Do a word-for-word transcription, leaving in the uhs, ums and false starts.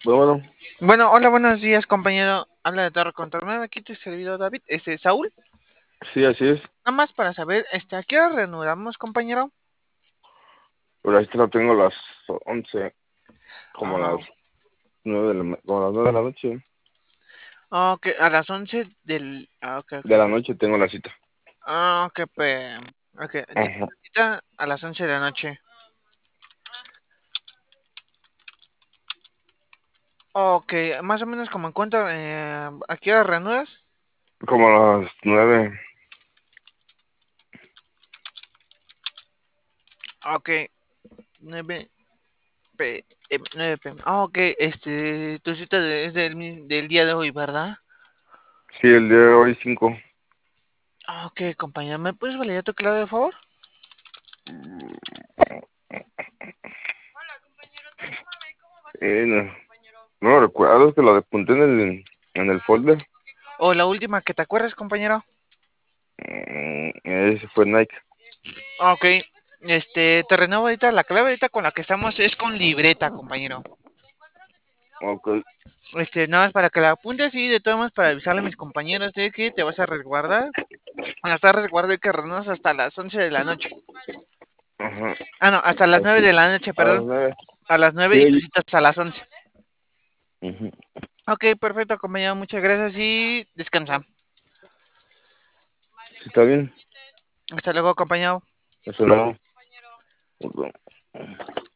Bueno, bueno, Bueno, hola, buenos días, compañero. Habla de Torre Control nueve, aquí tu servidor David, este, Saúl. sí, así es. Nada más para saber, este, ¿a qué hora reanudamos, compañero? Pero ahorita lo tengo a las once, como a las Ah, nueve de la, ma- como a las nueve de la noche. ok, a las once del... Ah, ok, ok. De la noche tengo la cita. Ah, ok, pues... Ok, tiene Ajá. cita a las once de la noche. Ok, más o menos como en cuánto, eh, ¿a qué hora reanudas? Como a las nueve. Ok, nueve p m, nueve p m. Ah, ok, este, tu cita de- es del, mi- del día de hoy, ¿verdad? Sí, el día de hoy cinco. Ah, ok, compañero, ¿me puedes validar tu clave, de favor? Eh, no, no lo recuerdo, es que lo apunté en el, en el folder. O la última que te acuerdes, compañero. Mm, Ese fue Nike. Ah, ok. Este, te renuevo ahorita la clave ahorita con la que estamos es con libreta, compañero. Ok. Este, nada más para que la apuntes y de todas maneras para avisarle a mis compañeros de que te vas a resguardar. Hasta resguardo y que renuevas hasta las once de la noche. Ajá. Ah, no, hasta las nueve Así. de la noche, A las perdón. nueve. A las nueve Sí, y tu oye. cita hasta las once. Ujú. Ok, perfecto, compañero. Muchas gracias y descansa. Sí, está bien. Hasta luego, compañero. Eso no.